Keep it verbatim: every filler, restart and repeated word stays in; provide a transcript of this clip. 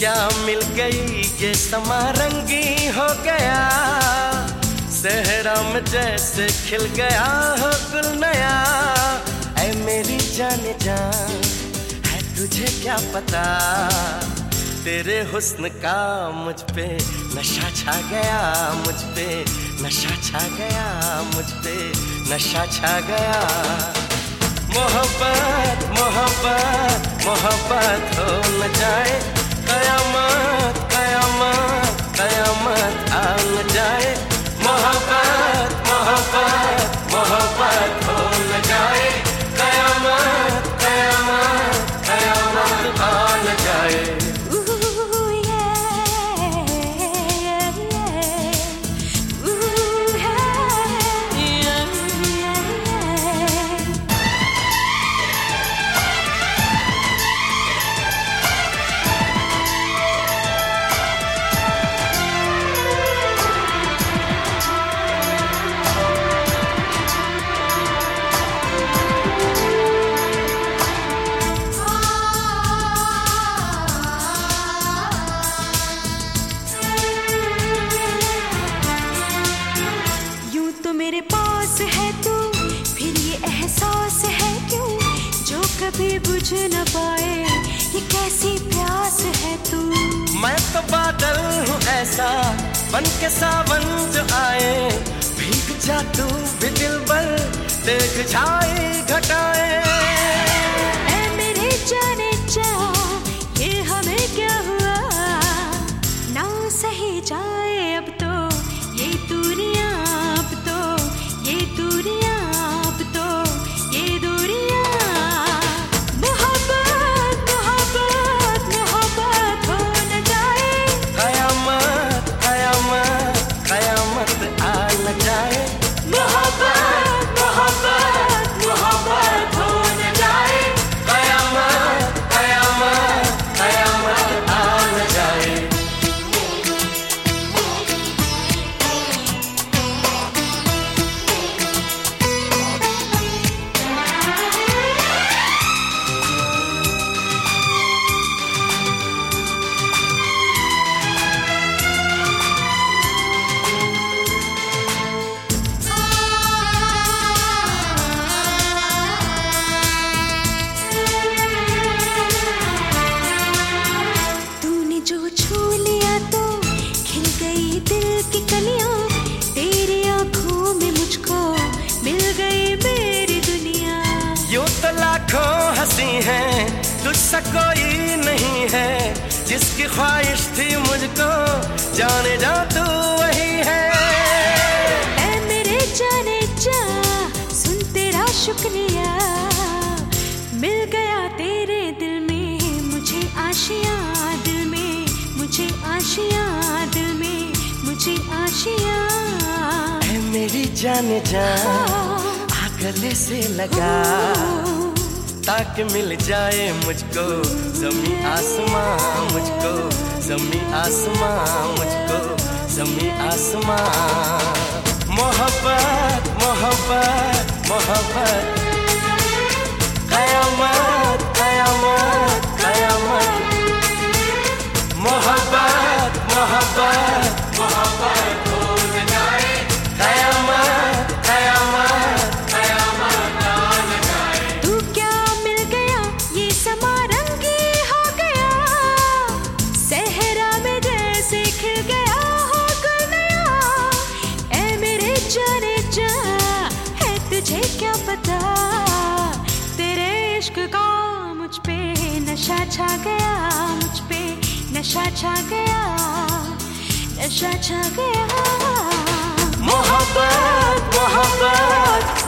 क्या मिल गई ये समा रंगी हो गया, सहरा में जैसे खिल गया हो गुल नया। ऐ मेरी जाने जान है तुझे क्या पता, तेरे हुस्न का मुझ पे नशा छा गया, मुझ पे नशा छा गया, मुझ पे नशा छा गया। मोहब्बत मोहब्बत मोहब्बत हो न जाए, कयामत कयामत कयामत आ न जाए। मोहब्बत मोहब्बत मोहब्बत हो न जाए, कयामत कयामत कयामत आ न जाए। मेरे पास है तू, फिर ये एहसास है क्यों जो कभी बुझ न पाए, ये कैसी प्यास है तू। मैं तो बादल हूँ ऐसा बन के सावन जो आए, भीग जा तू भी दिलबर देख जाए घटाए। ऐ मेरे जाने जा ये हमें क्या हुआ, ना सही जाए अब तो ये दूरियां, अब तो ये दूरियां, अब तो ये दूरियां। मोहब्बत मोहब्बत मोहब्बत हो न जाए, कयामत कयामत कयामत आ न जाए। मोहब्बत मोहब्बत मोहब्बत हो न जाए, कयामत कयामत कयामत आ न जाए। लाखों हंसी है तुझसा कोई नहीं है, जिसकी ख्वाहिश थी मुझको जाने जा तू वही है। ऐ मेरे जाने जा सुन तेरा शुक्रिया, मिल गया तेरे दिल में मुझे आशियाँ, दिल में मुझे आशियाँ, दिल में मुझे आशियाँ। ऐ मेरी जाने जा आ गले से लगा, ताकि मिल जाए मुझको ज़मीं आसमां, मुझको ज़मीं आसमां, मुझको ज़मीं आसमां। मोहब्बत मोहब्बत मोहब्बत कयामत कयामत कयामत। मोहब्बत मोहब्बत मोहब्बत हो न जाए, कयामत कयामत कयामत आ न जाए। तू क्या मिल गया ये समा रंगी हो गया, सहरा में जैसे खिल गया हो गुल नया। ऐ मेरे जाने जा है तुझे क्या पता, तेरे इश्क का मुझ पे नशा छा गया, मुझ पे नशा छा गया, नशा छा गया। मोहब्बत मोहब्बत